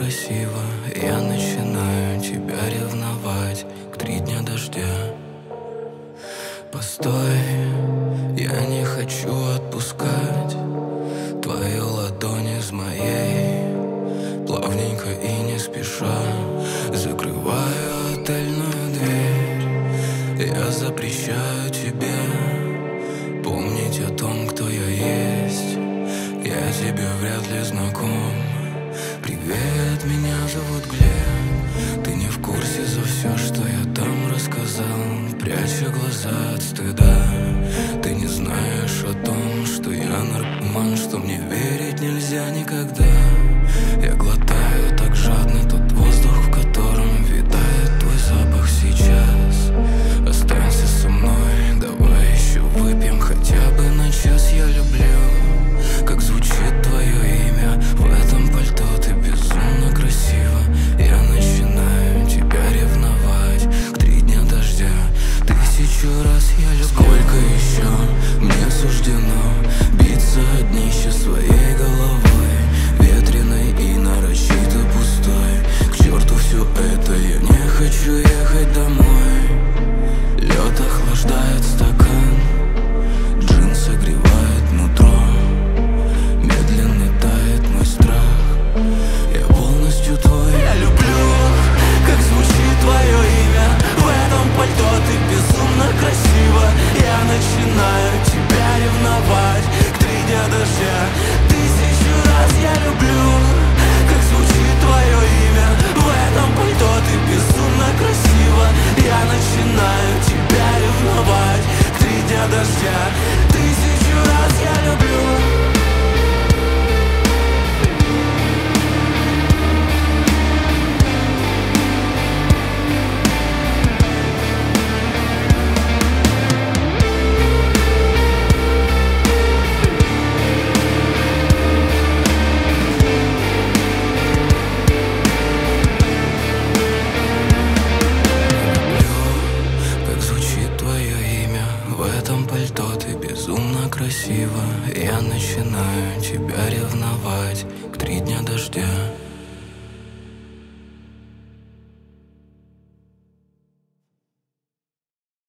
красиво. Я начинаю тебя ревновать к 3 дня дождя. Постой, я не хочу отпускать твою ладонь из моей. Плавненько и не спеша закрываю отельную дверь. Я запрещаю тебе помнить о том, кто я есть. Я тебе вряд ли знаком. Привет, меня зовут Глеб. Ты не в курсе за все, что я там рассказал, пряча глаза от стыда. Ты не знаешь о том, что я наркоман, что мне верить нельзя никогда. Я глотаю так жадно тот воздух, в котором витает твой запах сейчас. Останься со мной, давай еще выпьем хотя бы на час. Я люблю, как звучит твое имя в этом пальто. Ты безумно красива. Я начинаю тебя ревновать к 3 дня дождя. 1000 раз я люблю. Сколько еще мне суждено биться о днище своей головой, ветреной и нарочито пустой. К черту все это, я не хочу ехать домой. Лед охлаждает стакан, джин согревает нутро. Медленно тает мой страх, я полностью твой. Я люблю, как звучит твое имя в этом пальто. Ты безумно красива. Я начинаю тебя ревновать к 3 дня дождя. 1000 раз я люблю, как звучит твое имя в этом пальто. Ты безумно красива. Я начинаю тебя ревновать к 3 дня дождя. 1000 раз я люблю. Безумно красиво. Я начинаю тебя ревновать к 3 дня дождя.